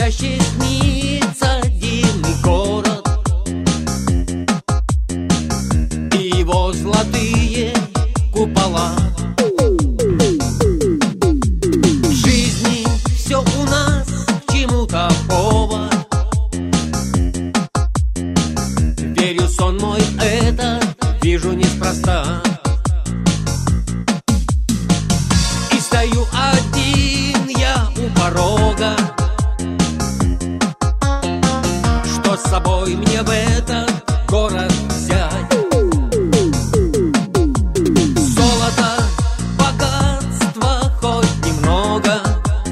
чаще снится дивный город и его золотые купола. В жизни все у нас к чему-то повод. Верю, сон мой этот вижу неспроста. И стою один я у порога. Что с собой мне в этот город взять? Золото, богатство хоть немного,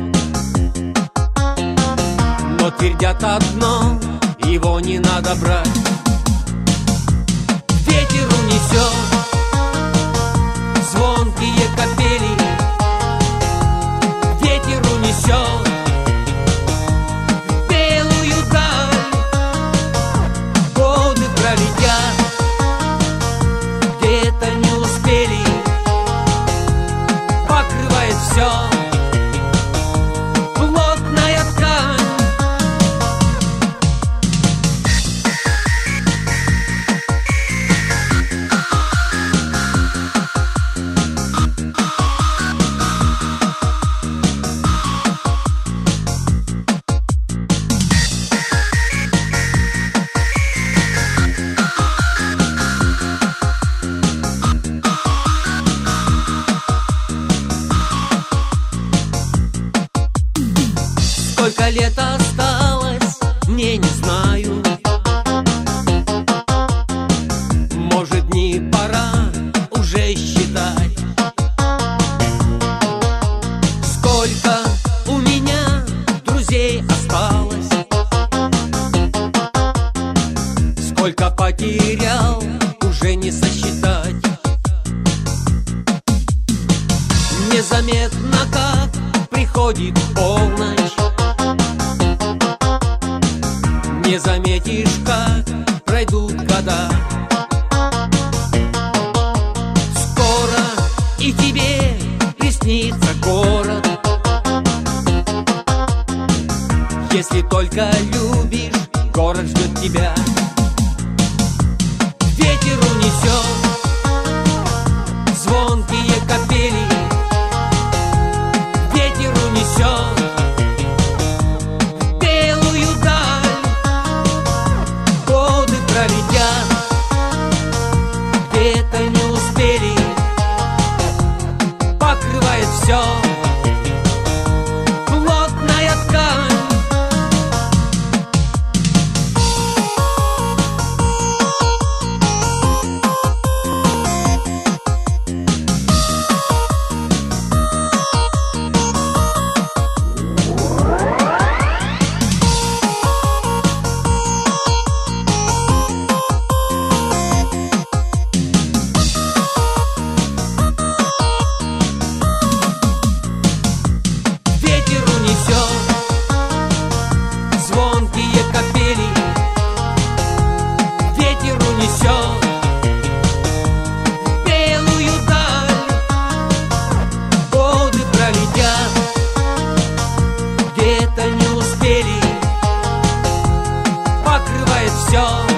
но твердят одно: его не надо брать. Ветер унесет звонкие капели, ветер унесет белую даль. Годы пролетят, где-то не успели, покрывает все плотная ткань. Сколько лет осталось, мне не знаю. Может, дни пора уже считать. Сколько у меня друзей осталось, сколько потерял, уже не сосчитать. Незаметно, как приходит полночь, не заметишь, как пройдут года. Скоро и тебе приснится город, если только любишь, город ждет тебя. Ветер унесет звонкие капели, ветер унесет где-то не успели, покрывает все плотная ткань. Звонкие капели, ветер унесет белую даль. Годы пролетят, где-то не успели, покрывает все